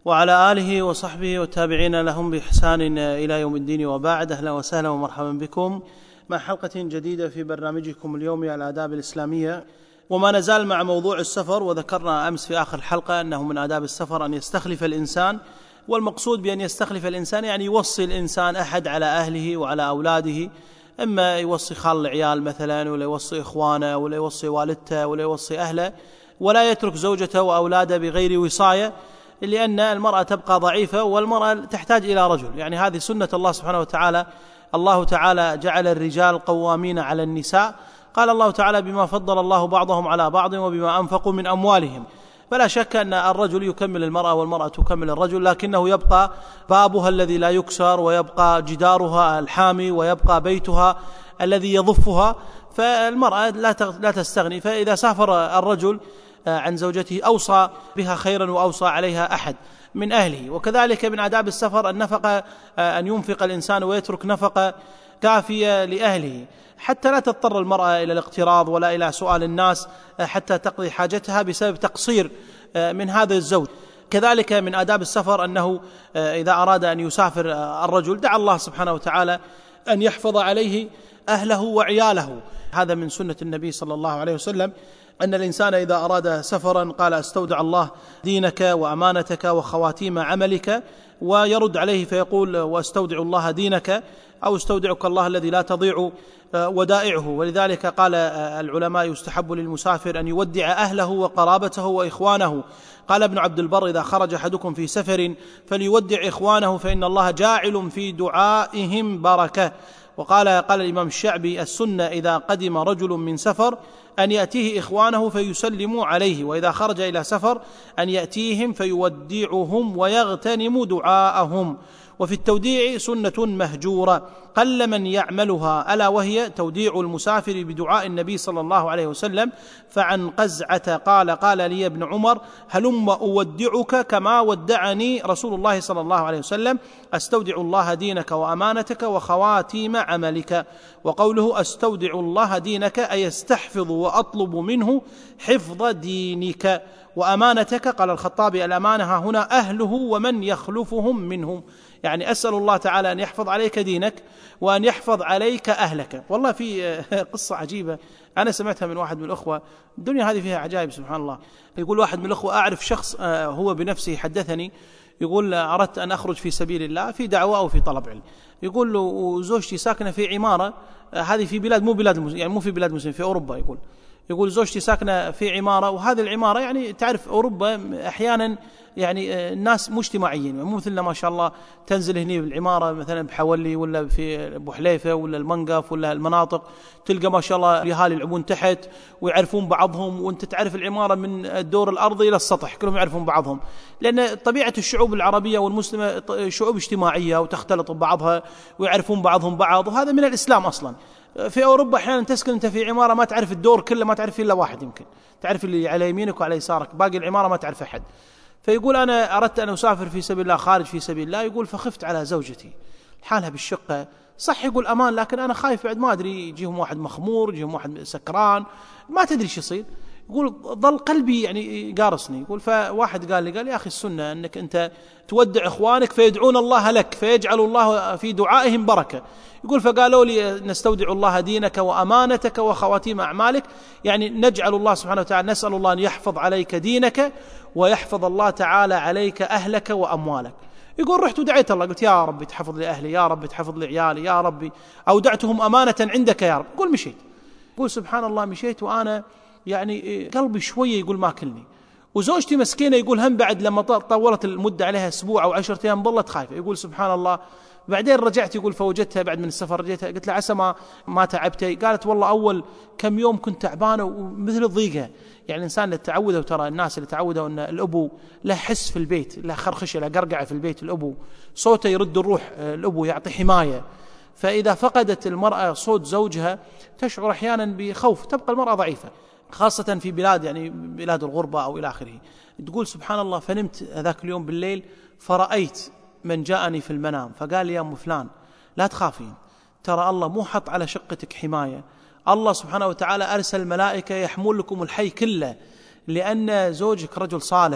وعلى آله وصحبه والتابعين لهم بإحسان إلى يوم الدين، وبعد. أهلا وسهلا ومرحبا بكم مع حلقة جديدة في برنامجكم اليومي الآداب الإسلامية، وما نزال مع موضوع السفر. وذكرنا أمس في آخر الحلقة أنه من آداب السفر أن يستخلف الإنسان، والمقصود بأن يستخلف الإنسان يعني يوصي الإنسان أحد على أهله وعلى أولاده، إما يوصي خال العيال مثلا، ولا يوصي إخوانه، ولا يوصي والدته، ولا يوصي أهله، ولا يترك زوجته وأولاده بغير وصاية، لأن المرأة تبقى ضعيفة والمرأة تحتاج إلى رجل. يعني هذه سنة الله سبحانه وتعالى. الله تعالى جعل الرجال قوامين على النساء، قال الله تعالى: بما فضل الله بعضهم على بعض وبما أنفقوا من أموالهم. فلا شك أن الرجل يكمل المرأة والمرأة تكمل الرجل، لكنه يبقى بابها الذي لا يكسر، ويبقى جدارها الحامي، ويبقى بيتها الذي يضفها. فالمرأة لا تستغني. فإذا سافر الرجل عن زوجته أوصى بها خيرا وأوصى عليها أحد من أهله. وكذلك من آداب السفر النفقة، أن ينفق الإنسان ويترك نفقة كافية لأهله، حتى لا تضطر المرأة إلى الاقتراض ولا إلى سؤال الناس حتى تقضي حاجتها بسبب تقصير من هذا الزوج. كذلك من آداب السفر أنه إذا أراد أن يسافر الرجل دعا الله سبحانه وتعالى أن يحفظ عليه أهله وعياله. هذا من سنة النبي صلى الله عليه وسلم، أن الإنسان إذا أراد سفرا قال: استودع الله دينك وأمانتك وخواتيم عملك، ويرد عليه فيقول: واستودع الله دينك، أو استودعك الله الذي لا تضيع ودائعه. ولذلك قال العلماء: يستحب للمسافر أن يودع أهله وقرابته وإخوانه. قال ابن عبد البر: إذا خرج أحدكم في سفر فليودع إخوانه، فإن الله جاعل في دعائهم بركة. وقال الإمام الشعبي: السنة إذا قدم رجل من سفر أن يأتيه إخوانه فيسلموا عليه، وإذا خرج إلى سفر أن يأتيهم فيودعهم ويغتنم دعاءهم. وفي التوديع سنة مهجورة قل من يعملها، ألا وهي توديع المسافر بدعاء النبي صلى الله عليه وسلم. فعن قزعة قال لي ابن عمر: هلم أودعك كما ودعني رسول الله صلى الله عليه وسلم، أستودع الله دينك وأمانتك وخواتيم عملك. وقوله أستودع الله دينك أي استحفظ وأطلب منه حفظ دينك وأمانتك. قال الخطابي: الأمانة هنا أهله ومن يخلفهم منهم، يعني أسأل الله تعالى أن يحفظ عليك دينك وأن يحفظ عليك أهلك. والله في قصة عجيبة أنا سمعتها من واحد من الأخوة، الدنيا هذه فيها عجائب سبحان الله. يقول واحد من الأخوة: أعرف شخص هو بنفسه حدثني، يقول: أردت أن أخرج في سبيل الله في دعوة أو في طلب علم. يقول له: وزوجتي ساكنة في عمارة، هذه في بلاد مو في بلاد مسلم، في أوروبا. يقول زوجتي ساكنة في عمارة، وهذه العمارة يعني تعرف أوروبا أحيانا يعني الناس مجتمعيين، مو مثلنا ما شاء الله تنزل هنا بالعمارة مثلا بحولي ولا في أبو حليفة ولا المنقف ولا المناطق، تلقى ما شاء الله الأهالي يلعبون تحت ويعرفون بعضهم، وانت تعرف العمارة من الدور الأرضي إلى السطح كلهم يعرفون بعضهم، لأن طبيعة الشعوب العربية والمسلمة شعوب اجتماعية وتختلط ببعضها ويعرفون بعضهم بعض، وهذا من الإسلام أصلا. في أوروبا أحيانا تسكن أنت في عمارة ما تعرف الدور كله، ما تعرف إلا واحد، يمكن تعرف اللي على يمينك وعلى يسارك، باقي العمارة ما تعرف أحد. فيقول: أنا أردت أن أسافر في سبيل الله، خارج في سبيل الله. يقول: فخفت على زوجتي حالها بالشقة، صح يقول أمان، لكن أنا خايف بعد ما أدري يجيهم واحد مخمور، يجيهم واحد سكران، ما تدري ايش يصير. يقول: ظل قلبي يعني قارصني. يقول: فواحد قال لي: يا أخي السنة أنك أنت تودع إخوانك فيدعون الله لك، فيجعل الله في دعائهم بركة. يقول: فقالوا لي: نستودع الله دينك وأمانتك وخواتيم أعمالك، يعني نجعل الله سبحانه وتعالى، نسأل الله أن يحفظ عليك دينك ويحفظ الله تعالى عليك أهلك وأموالك. يقول: رحت ودعيت الله، قلت: يا رب تحفظ لي أهلي، يا رب تحفظ لي عيالي، يا ربي أودعتهم أمانة عندك يا رب. يقول: مشيت. يقول: سبحان الله، مشيت وأنا يعني قلبي شوية يقول ما كلني، وزوجتي مسكينة يقول هم بعد لما طولت المدة عليها أسبوع أو 10 أيام ظلت خايفة. يقول: سبحان الله، بعدين رجعت يقول فوجدتها بعد من السفر، رجعتها قلت لها: عسى ما تعبتي؟ قالت: والله أول كم يوم كنت تعبانة ومثل الضيقة. يعني الإنسان اللي تعودوا، ترى الناس اللي تعودوا أن الأبو له حس في البيت، له خرخشة، له قرقعة في البيت، الأبو صوته يرد الروح، الأبو يعطي حماية. فإذا فقدت المرأة صوت زوجها تشعر أحيانا بخوف، تبقى المرأة ضعيفة، خاصة في بلاد يعني بلاد الغربة أو إلى آخره. تقول: سبحان الله، فنمت ذاك اليوم بالليل فرأيت من جاءني في المنام فقال لي: يا أم فلان لا تخافين، ترى الله مو حط على شقتك حماية، الله سبحانه وتعالى أرسل ملائكة يحمل لكم الحي كله، لأن زوجك رجل صالح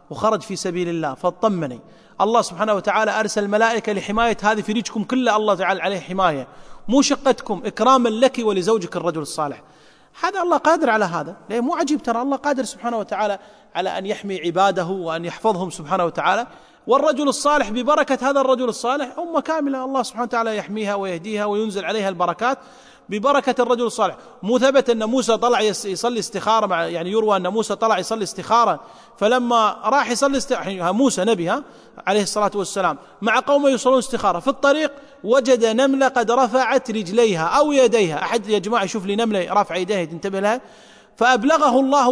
وخرج في سبيل الله فاطمني. الله سبحانه وتعالى أرسل الملائكة لحماية هذه فريجكم كله، الله تعالى عليه حماية، مو شقتكم، إكراما لك ولزوجك الرجل الصالح. هذا الله قادر على هذا، ليه مو عجيب؟ ترى الله قادر سبحانه وتعالى على أن يحمي عباده وأن يحفظهم سبحانه وتعالى. والرجل الصالح ببركة هذا الرجل الصالح أمة كاملة الله سبحانه وتعالى يحميها ويهديها وينزل عليها البركات ببركة الرجل الصالح. مو ثبت أن موسى طلع يصلي استخارة، يعني يروى أن موسى طلع يصلي استخارة، فلما راح يصلي موسى نبي عليه الصلاة والسلام مع قومه يصلون استخارة، في الطريق وجد نملة قد رفعت رجليها أو يديها. أحد يا جماعة يشوف لي نملة رافع يديها تنتبه لها، فأبلغه الله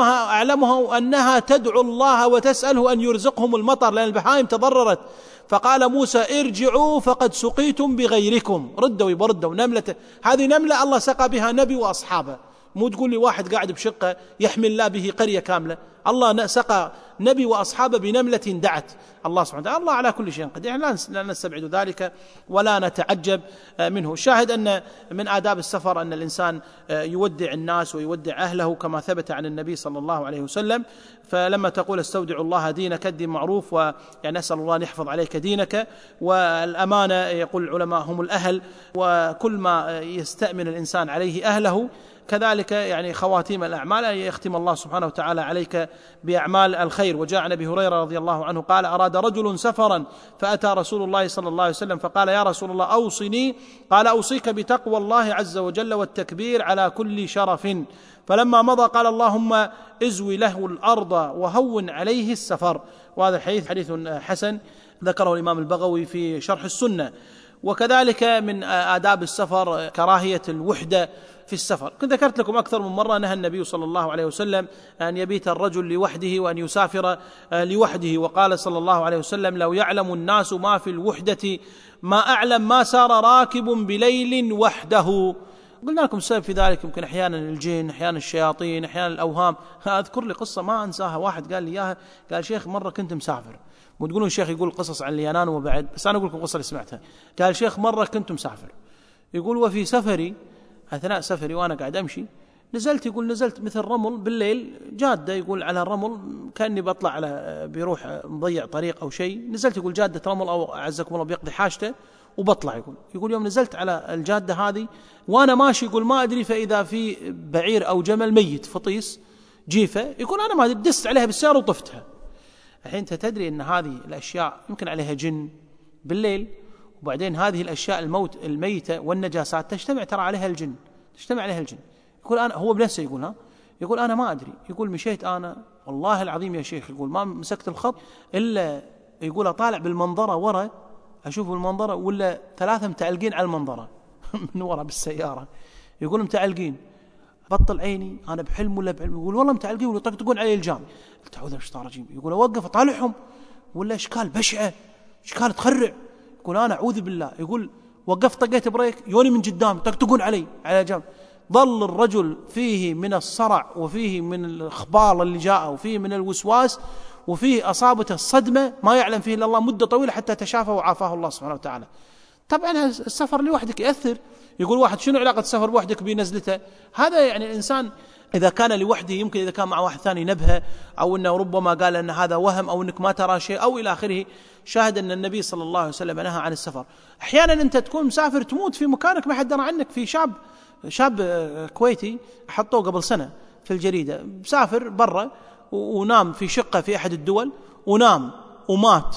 وأعلمه أنها تدعو الله وتسأله أن يرزقهم المطر لأن البهائم تضررت. فقال موسى ارجعوا فقد سقيتم بغيركم، ردوا يبردوا نملة، هذه نملة الله سقى بها نبي وأصحابه. مو تقول لي واحد قاعد بشقة يحمل الله به قرية كاملة، الله سقى نبي وأصحابه بنملة دعت الله سبحانه وتعالى. الله على كل شيء قدير، لا نستبعد ذلك ولا نتعجب منه. الشاهد أن من آداب السفر أن الإنسان يودع الناس ويودع أهله كما ثبت عن النبي صلى الله عليه وسلم. فلما تقول استودع الله دينك، الدين معروف، ويعني أسأل الله أن يحفظ عليك دينك. والأمانة يقول العلماء هم الأهل، وكل ما يستأمن الإنسان عليه أهله كذلك يعني خواتيم الأعمال يختم الله سبحانه وتعالى عليك بأعمال الخير. وجاء عن أبي هريرة رضي الله عنه قال أراد رجل سفرا فأتى رسول الله صلى الله عليه وسلم فقال يا رسول الله أوصني، قال أوصيك بتقوى الله عز وجل والتكبير على كل شرف. فلما مضى قال اللهم ازوي له الأرض وهون عليه السفر. وهذا الحديث حديث حسن ذكره الإمام البغوي في شرح السنة. وكذلك من آداب السفر كراهية الوحدة في السفر. كنت ذكرت لكم أكثر من مرة نهى النبي صلى الله عليه وسلم أن يبيت الرجل لوحده وأن يسافر لوحده. وقال صلى الله عليه وسلم لو يعلم الناس ما في الوحدة ما أعلم ما سار راكب بليل وحده. قلنا لكم السبب في ذلك، يمكن أحيانا الجن، أحيانا الشياطين، أحيانا الأوهام. أذكر لي قصة ما أنساها، واحد قال لي إياها، قال شيخ مرة كنت مسافر، وتقولون الشيخ يقول قصص عن اليانان وبعد، بس أنا أقول لكم قصة اللي سمعتها. قال شيخ مرة كنت مسافر، يقول وفي سفري أثناء سفري وأنا قاعد أمشي نزلت، يقول نزلت مثل رمل بالليل، جادة يقول على الرمل كأني بطلع على بيروح مضيع طريق أو شيء، نزلت يقول جادة رمل أو أعزكم الله بيقضي حاجته وبطلع. يقول يوم نزلت على الجادة هذه وأنا ماشي يقول ما أدري فإذا في بعير أو جمل ميت فطيس جيفة، يقول أنا ما دست عليها بالسيارة وطفتها. الحين أنت تدري أن هذه الأشياء يمكن عليها جن بالليل، وبعدين هذه الأشياء الموت الميتة والنجاسات تجتمع ترى عليها الجن، تجتمع عليها الجن. يقول أنا هو بنفسه يقول يقول أنا ما أدري، يقول مشيت أنا والله العظيم يا شيخ، يقول ما مسكت الخط إلا يقول أطالع بالمنظرة ورا، أشوف المنظرة ولا ثلاثة متعلقين على المنظرة من ورا بالسيارة، يقول متعلقين، بطل عيني أنا بحلم ولا بحلم، يقول والله متعلقين ولا يطقطقون علي الجام. قلت أعوذ بالله الرجيم، يقول أوقف أطالعهم ولا أشكال بشعة، أشكال تخرع، يقول أنا أعوذ بالله، يقول وقفت طقيت بريك يوني من قدام يطقطقون علي على جام. ظل الرجل فيه من الصرع وفيه من الإخبار اللي جاءه وفيه من الوسواس وفيه أصابته الصدمة ما يعلم فيه إلا الله مدة طويلة حتى تشافى وعافاه الله سبحانه وتعالى. طبعا السفر لوحدك يأثر. يقول واحد شنو علاقة السفر بوحدك بنزلته؟ هذا يعني الإنسان إذا كان لوحده يمكن إذا كان مع واحد ثاني نبهه، أو أنه ربما قال أن هذا وهم أو أنك ما ترى شيء أو إلى آخره. شاهد أن النبي صلى الله عليه وسلم نهى عن السفر. أحيانا أنت تكون مسافر تموت في مكانك ما حد درى عنك. في شاب كويتي حطوه قبل سنة في الجريدة، مسافر برا ونام في شقة في أحد الدول، ونام ومات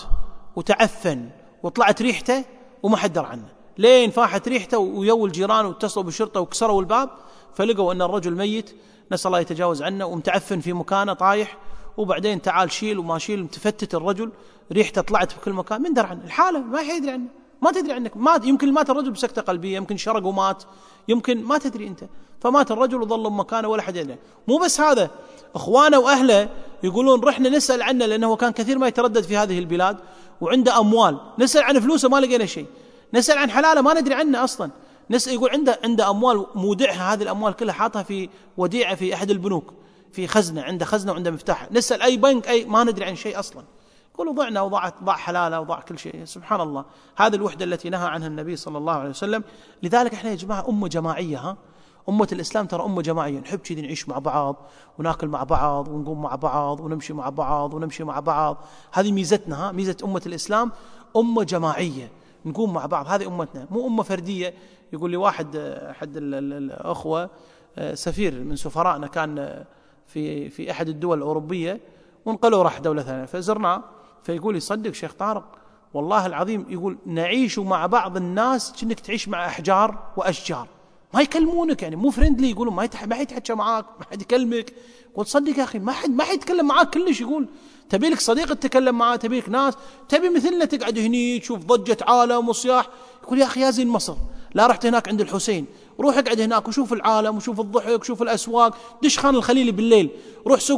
وتعفن وطلعت ريحته وما حد درى عنه، لين فاحت ريحته ويو الجيران واتصلوا بالشرطة وكسروا الباب فلقوا أن الرجل ميت، نسأل الله يتجاوز عنه، ومتعفن في مكانه طايح. وبعدين تعال شيل وما شيل متفتت الرجل، ريحته طلعت في كل مكان، من درى عنه؟ الحالة ما يدري عنه، ما تدري عنك، مات، يمكن مات الرجل بسكتة قلبية، يمكن شرق ومات، يمكن ما تدري أنت. فمات الرجل وظل مكانه ولا حد يدري. مو بس هذا، أخوانه وأهله يقولون رحنا نسأل عنه لأنه كان كثير ما يتردد في هذه البلاد وعنده أموال، نسأل عن فلوسه ما لقينا شيء، نسأل عن حلاله ما ندري عنه أصلا، نسأل يقول عنده أموال مودعها، هذه الأموال كلها حاطها في وديعة في أحد البنوك، في خزنة، عنده خزنة وعنده مفتاح، نسأل أي بنك أي ما ندري عن شيء أصلا. يقولوا ضعنا وضاع حلاله وضاع كل شيء. سبحان الله، هذه الوحدة التي نهى عنها النبي صلى الله عليه وسلم. لذلك احنا يا جماعة أمة جماعية، أمة الإسلام ترى أمة جماعية، نحب كذي نعيش مع بعض وناكل مع بعض ونقوم مع بعض ونمشي مع بعض ونمشي مع بعض. هذه ميزتنا، ميزة أمة الإسلام، أمة جماعية نقوم مع بعض، هذه أمتنا، مو أمة فردية. يقول لي واحد أحد الأخوة سفير من سفرائنا كان في أحد الدول الأوروبية وانقلوا راح دولة ثانية فزرناه، فيقول لي صدق شيخ طارق والله العظيم، يقول نعيش مع بعض الناس كأنك تعيش مع أحجار وأشجار، ما يكلمونك، يعني مو فريندلي، يقولون ما يتحكى معاك، ما حد يكلمك. قلت صدق يا أخي ما حد يتكلم معاك كلش. يقول تبي لك صديق تتكلم معاه، تبي لك ناس، تبي مثلنا تقعد هني تشوف ضجة عالم وصياح. يقول يا أخي يا زين مصر، لا رحت هناك عند الحسين، روح اقعد هناك وشوف العالم وشوف الضحك وشوف الأسواق، دش خان الخليلي بالليل، روح سوق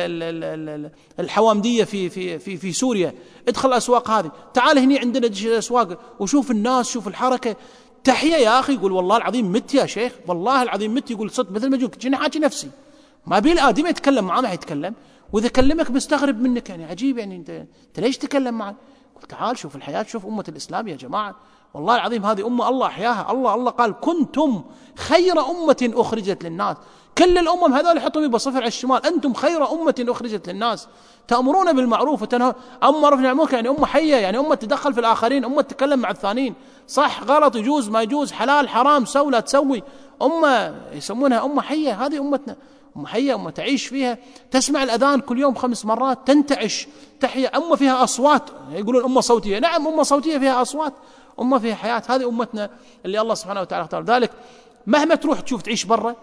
الحوامدية في سوريا، ادخل الأسواق هذه، تعال هني عندنا دش الأسواق وشوف الناس، شوف الحركة، تحية يا أخي. يقول والله العظيم مت يا شيخ، والله العظيم مت. يقول صدق مثل ما يقول كأني حاجي نفسي، ما بي الآدمي يتكلم معاه ما حيتكلم، وإذا كلمك بيستغرب منك، يعني عجيب، يعني أنت ليش تكلم معي؟ قلت تعال شوف الحياة، شوف أمة الإسلام يا جماعة، والله العظيم هذه أمة الله أحياها. الله قال كنتم خير أمة أخرجت للناس. كل الأمم هذول يحطوا بصفر على الشمال، أنتم خير أمة أخرجت للناس، تأمرون بالمعروف وتنهون عن المنكر، يعني المنكر، يعني أمة حية، يعني أمة تدخل في الآخرين، أمة تتكلم مع الثانيين، صح غلط يجوز ما يجوز حلال حرام سوي لا تسوي، أمة يسمونها أمة حية. هذه أمتنا، أمة حية، أمة تعيش فيها، تسمع الأذان كل يوم 5 مرات، تنتعش تحية، أمة فيها أصوات، يقولون أمة صوتية، نعم أمة صوتية فيها أصوات، أمة فيها حياة. هذه أمتنا اللي الله سبحانه وتعالى اختار. ذلك مهما تروح تشوف تعيش برا،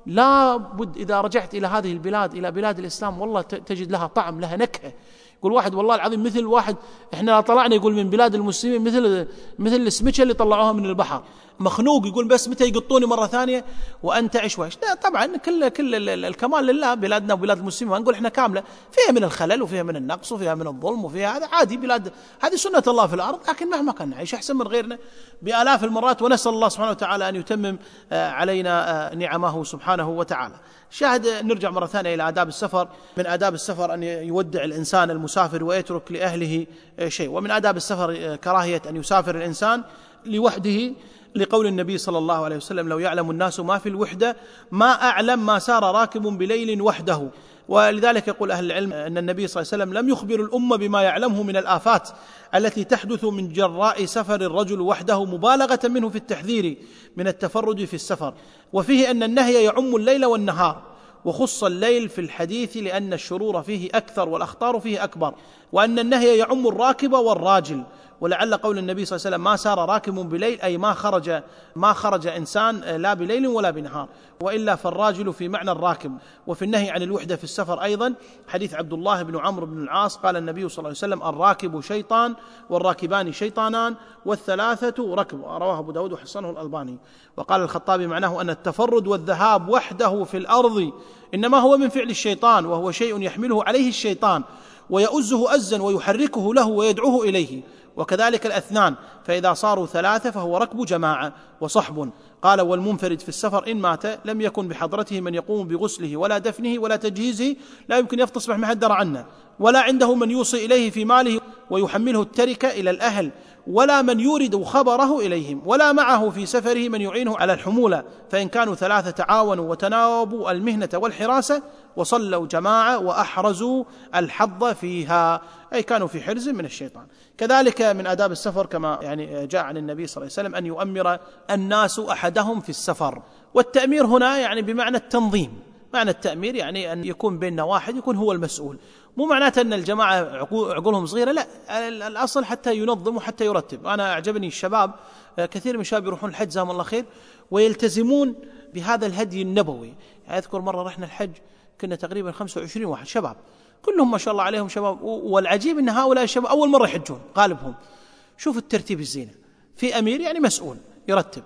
لا بد إذا رجعت إلى هذه البلاد، إلى بلاد الإسلام، والله تجد لها طعم، لها نكهة. يقول واحد والله العظيم مثل واحد إحنا طلعنا، يقول من بلاد المسلمين مثل السمكة اللي طلعوها من البحر، مخنوق، يقول بس متى يقطوني مرة ثانية وأنت عيش وعيش. لا طبعا كل الكمال لله، بلادنا وبلاد المسلمين ما نقول إحنا كاملة، فيها من الخلل وفيها من النقص وفيها من الظلم وفيها هذا عادي، بلاد هذه سنة الله في الأرض، لكن مهما كان نعيش أحسن من غيرنا بآلاف المرات، ونسأل الله سبحانه وتعالى أن يتمم علينا نعمه سبحانه وتعالى. شاهد نرجع مرة ثانية إلى آداب السفر. من آداب السفر أن يودع الإنسان المسافر ويترك لأهله شيء، ومن آداب السفر كراهية أن يسافر الإنسان لوحده، لقول النبي صلى الله عليه وسلم لو يعلم الناس ما في الوحدة ما أعلم ما سار راكب بليل وحده. ولذلك يقول أهل العلم أن النبي صلى الله عليه وسلم لم يخبر الأمة بما يعلمه من الآفات التي تحدث من جراء سفر الرجل وحده، مبالغة منه في التحذير من التفرد في السفر. وفيه أن النهي يعم الليل والنهار، وخص الليل في الحديث لأن الشرور فيه أكثر والأخطار فيه أكبر، وأن النهي يعم الراكب والراجل. ولعل قول النبي صلى الله عليه وسلم ما سار راكب بليل أي ما خرج إنسان لا بليل ولا بنهار، وإلا فالراجل في معنى الراكب. وفي النهي عن الوحدة في السفر أيضا حديث عبد الله بن عمرو بن العاص قال النبي صلى الله عليه وسلم الراكب شيطان والراكبان شيطانان والثلاثة ركب، رواه أبو داود وحسنه الألباني. وقال الخطابي معناه أن التفرد والذهاب وحده في الأرض إنما هو من فعل الشيطان، وهو شيء يحمله عليه الشيطان ويؤزه أزا ويحركه له ويدعوه إليه. وكذلك الأثنان، فإذا صاروا 3 فهو ركب جماعة وصحب. قال والمنفرد في السفر إن مات لم يكن بحضرته من يقوم بغسله ولا دفنه ولا تجهيزه، لا يمكن يفتصبح ما حد درى عنه، ولا عنده من يوصي إليه في ماله ويحمله التركة إلى الأهل، ولا من يورد خبره إليهم، ولا معه في سفره من يعينه على الحمولة، فإن كانوا 3 تعاونوا وتناوبوا المهنة والحراسة وصلوا جماعة وأحرزوا الحظ فيها، أي كانوا في حرز من الشيطان. كذلك من آداب السفر كما يعني جاء عن النبي صلى الله عليه وسلم أن يؤمر الناس أحدهم في السفر. والتأمير هنا يعني بمعنى التنظيم، معنى التأمير يعني أن يكون بيننا واحد يكون هو المسؤول، مو معناته أن الجماعة عقولهم صغيرة، لا، الأصل حتى ينظم وحتى يرتب. أنا أعجبني الشباب، كثير من الشباب يروحون الحج جزاهم الله خير ويلتزمون بهذا الهدي النبوي. يعني أذكر مرة رحنا الحج كنا تقريبا 25 واحد شباب، كلهم ما شاء الله عليهم شباب، والعجيب أن هؤلاء الشباب أول مرة يحجون غالبهم. شوف الترتيب الزينة، في أمير يعني مسؤول يرتب،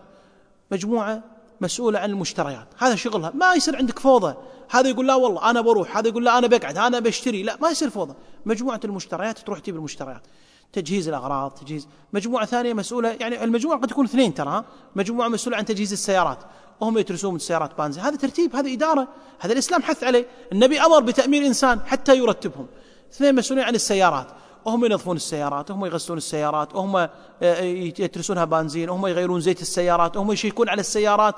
مجموعة مسؤولة عن المشتريات، هذا شغلها، ما يصير عندك فوضى، هذا يقول لا والله أنا بروح، هذا يقول لا أنا بقعد، أنا بشتري، لا ما يصير فوضى. مجموعة المشتريات تروح تجيب المشتريات، تجهيز الأغراض، تجهيز. مجموعة ثانية مسؤولة، يعني المجموعة قد تكون 2 ترى، مجموعة مسؤولة عن تجهيز السيارات وهم يترسون السيارات بانزين. هذا ترتيب، هذا إدارة، هذا الإسلام حث عليه. النبي أمر بتأمير إنسان حتى يرتبهم. 2 مسؤولين عن السيارات، وهم ينظفون السيارات، وهم يغسلون السيارات، وهم يترسونها بنزين، وهم يغيرون زيت السيارات، وهم يشيكون على السيارات.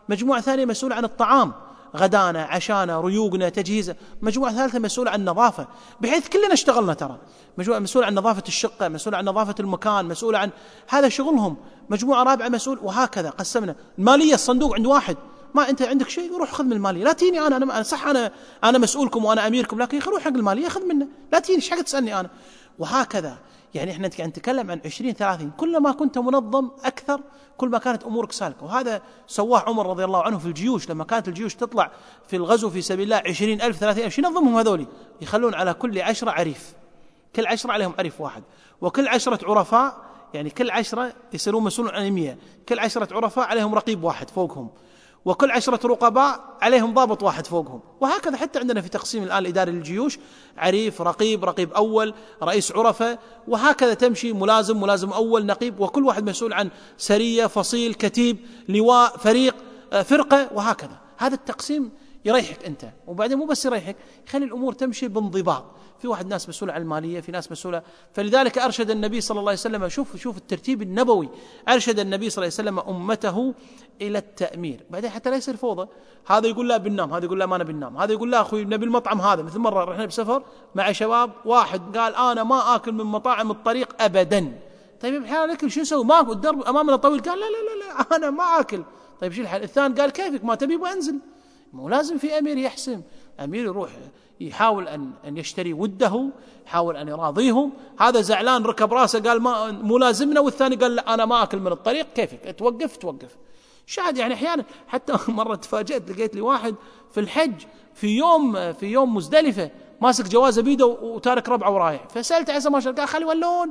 مجموعة ثانية مسؤولة عن الطعام، غدانا، عشانا، ريوقنا، تجهيزه. مجموعة ثالثة مسؤولة عن النظافة، بحيث كلنا اشتغلنا ترى. مجموعة مسؤولة عن نظافة الشقة، مسؤولة عن نظافة المكان، مسؤولة عن هذا شغلهم. مجموعة رابعة مسؤول، وهكذا قسمنا. المالية الصندوق عند واحد، ما أنت عندك شيء روح خذ من المالية، لا تيني أنا صح أنا مسؤولكم وأنا أميركم، لكن روح حق المالية خذ منه، لا تيني إيش حق تسألني أنا. وهكذا يعني إحنا نتكلم عن 20-30، كلما كنت منظم أكثر كل ما كانت أمورك سالكة. وهذا سواه عمر رضي الله عنه في الجيوش، لما كانت الجيوش تطلع في الغزو في سبيل الله 20,000 30,000، ينظمهم هذولي، يخلون على كل 10 عريف، كل 10 عليهم عريف واحد، وكل 10 عرفاء، يعني كل 10 يصيرون مسؤولون عن 100، كل 10 عرفاء عليهم رقيب واحد فوقهم، وكل 10 رقباء عليهم ضابط واحد فوقهم. وهكذا حتى عندنا في تقسيم الآن الإداري للجيوش، عريف، رقيب أول، رئيس عرفة، وهكذا تمشي، ملازم أول، نقيب، وكل واحد مسؤول عن سرية، فصيل، كتيب، لواء، فريق، فرقة، وهكذا. هذا التقسيم يريحك أنت، وبعدين مو بس يريحك، يخلي الأمور تمشي بانضباط. في واحد ناس مسؤولة عن المالية، في ناس مسؤولة. فلذلك أرشد النبي صلى الله عليه وسلم، شوف الترتيب النبوي، أرشد النبي صلى الله عليه وسلم أمته إلى التأمير، بعدين حتى لا يصير فوضى، هذا يقول لا بننام، هذا يقول لا ما أنا بننام، هذا يقول لا أخوي نبي المطعم هذا. مثل مرة رحنا بسفر مع شباب، واحد قال أنا ما آكل من مطاعم الطريق أبدا. طيب بحال أكل شو نسوي؟ ما الدرب أمامنا طويل. قال لا أنا ما آكل. طيب شو الحل؟ الثاني قال كيفك ما تبي وأنزل. مو لازم في أمير يحسم، أمير يروح يحاول أن يشتري وده، يحاول أن يراضيهم. هذا زعلان ركب راسه قال ما مو لازمنا، والثاني قال لا أنا ما أكل من الطريق. كيفك توقف شاهد. يعني أحيانا حتى مرة تفاجأت، لقيت لي واحد في الحج في يوم مزدلفة ماسك جوازه بيده وتارك ربعه ورايح. فسألت عسى ما شاء، قال خلي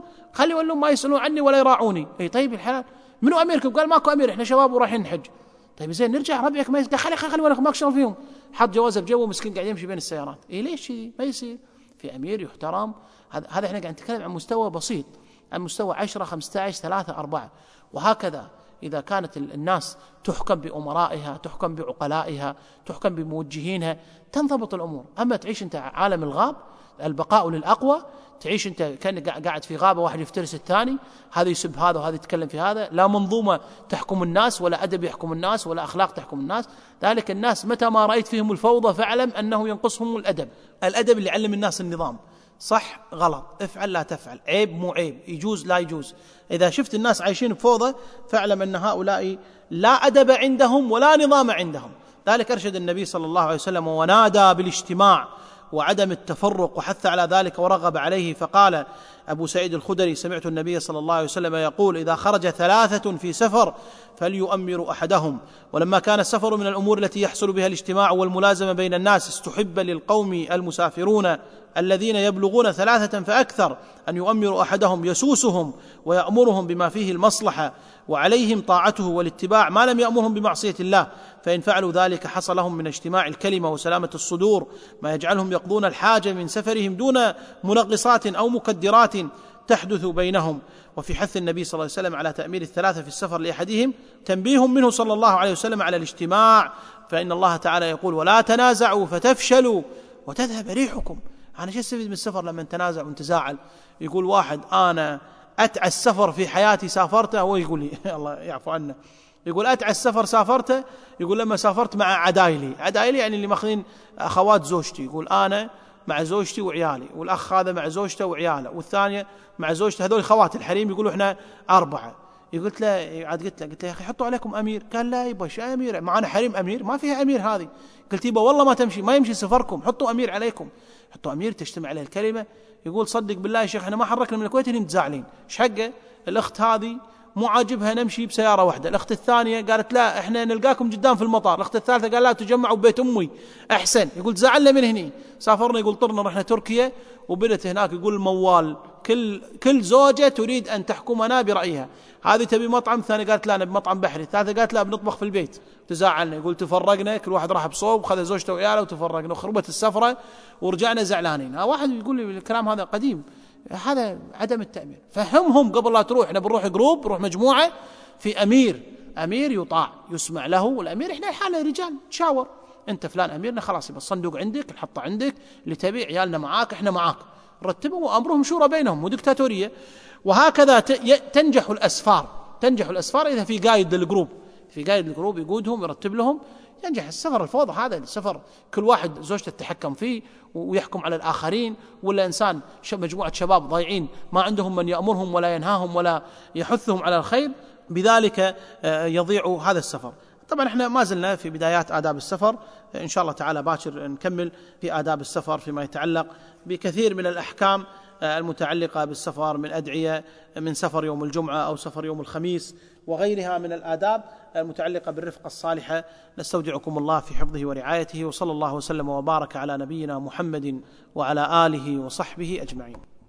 يولون ما يسألون عني ولا يراعوني. أي طيب الحلال منو أميركم؟ قال ماكو أمير، إحنا شباب ورايحين نحج. طيب زين نرجع ربعك ما يسأل. خلي ولكم ماك شغل فيهم. حط جوازه بجيبه مسكين قاعد يمشي بين السيارات. ليش ما يصير؟ في أمير يحترم. هذا احنا قاعد نتكلم عن مستوى بسيط، عن مستوى 10 15 3 4. وهكذا إذا كانت الناس تحكم بأمرائها، تحكم بعقلائها، تحكم بموجهينها، تنضبط الأمور. أما تعيش أنت عالم الغاب، البقاء للأقوى، تعيش أنت كأنك قاعد في غابة، واحد يفترس الثاني، هذا يسب هذا وهذا يتكلم في هذا، لا منظومة تحكم الناس، ولا أدب يحكم الناس، ولا أخلاق تحكم الناس. ذلك الناس متى ما رأيت فيهم الفوضى فاعلم أنه ينقصهم الأدب اللي يعلم الناس النظام، صح غلط، افعل لا تفعل، عيب مو عيب، يجوز لا يجوز. إذا شفت الناس عايشين بفوضى فاعلم أن هؤلاء لا أدب عندهم ولا نظام عندهم. ذلك أرشد النبي صلى الله عليه وسلم ونادى بالاجتماع وعدم التفرق، وحث على ذلك ورغب عليه. فقال أبو سعيد الخدري: سمعت النبي صلى الله عليه وسلم يقول: إذا خرج 3 في سفر فليؤمر أحدهم. ولما كان السفر من الأمور التي يحصل بها الاجتماع والملازمة بين الناس، استحب للقوم المسافرون الذين يبلغون 3 فأكثر أن يؤمروا أحدهم يسوسهم ويأمرهم بما فيه المصلحة، وعليهم طاعته والاتباع ما لم يأمرهم بمعصية الله. فإن فعلوا ذلك حصل لهم من اجتماع الكلمة وسلامة الصدور ما يجعلهم يقضون الحاجة من سفرهم دون منغصات أو مكدرات تحدث بينهم. وفي حث النبي صلى الله عليه وسلم على تأمير 3 في السفر لأحدهم تنبيه منه صلى الله عليه وسلم على الاجتماع، فإن الله تعالى يقول: ولا تنازعوا فتفشلوا وتذهب ريحكم. أنا شو استفيد من السفر لما نتنازع ونتزاعل؟ يقول واحد: أنا أتعس السفر في حياتي سافرته، هو يقول لي الله يعفو عنه، يقول أتعس السفر سافرته، يقول لما سافرت مع عدايلي يعني اللي ماخذين أخوات زوجتي، يقول أنا مع زوجتي وعيالي، والأخ هذا مع زوجته وعياله، والثانية مع زوجته، هذول خوات الحريم، يقولوا إحنا 4. قلت له يا أخي حطوا عليكم أمير. قال لا يبا شو أمير، معنا حريم أمير؟ ما فيها أمير هذه. قلت يبا والله ما يمشي سفركم، حطوا أمير عليكم، حطوا أمير تجتمع عليه الكلمة. يقول صدق بالله يا شيخ احنا ما حركنا من الكويت اللي متزاعلين. ايش حقه؟ الأخت هذه مو عاجبها نمشي بسيارة واحدة، الأخت الثانية قالت لا احنا نلقاكم قدام في المطار، الأخت الثالثة قال لا تجمعوا ببيت أمي أحسن. يقول تزعلنا من هني. سافرنا، يقول طرنا رحنا تركيا، وبدت هناك يقول الموال كل زوجة تريد أن تحكمنا برأيها، هذه تبي مطعم، ثاني قالت لا نبي مطعم بحري، ثالثة قالت لا بنطبخ في البيت. تزعلنا، يقول تفرقنا، كل واحد راح بصوب وخذ زوجته وعياله وتفرقنا وخربت السفرة ورجعنا زعلانين. واحد يقول لي الكلام هذا قديم، هذا عدم التأمير. فهمهم قبل لا تروح، احنا بنروح جروب، بنروح مجموعة، في أمير يطاع يسمع له، والأمير احنا حالنا رجال نشاور، انت فلان أميرنا خلاص، يبقى الصندوق عندك، نحطه عندك، اللي تبي عيالنا معاك، احنا معاك، رتبهم وأمرهم شورى بينهم، مو دكتاتورية. وهكذا تنجح الأسفار إذا في قايد للجروب، في قائد الجروب يقودهم يرتب لهم، ينجح. السفر الفوضى هذا السفر كل واحد زوجته تتحكم فيه ويحكم على الآخرين، ولا إنسان مجموعة شباب ضايعين ما عندهم من يأمرهم ولا ينهاهم ولا يحثهم على الخير، بذلك يضيع هذا السفر. طبعا احنا ما زلنا في بدايات آداب السفر، إن شاء الله تعالى باكر نكمل في آداب السفر فيما يتعلق بكثير من الأحكام المتعلقة بالسفر، من أدعية، من سفر يوم الجمعة أو سفر يوم الخميس وغيرها من الآداب المتعلقة بالرفقة الصالحة. نستودعكم الله في حفظه ورعايته، وصلى الله وسلم وبارك على نبينا محمد وعلى آله وصحبه أجمعين.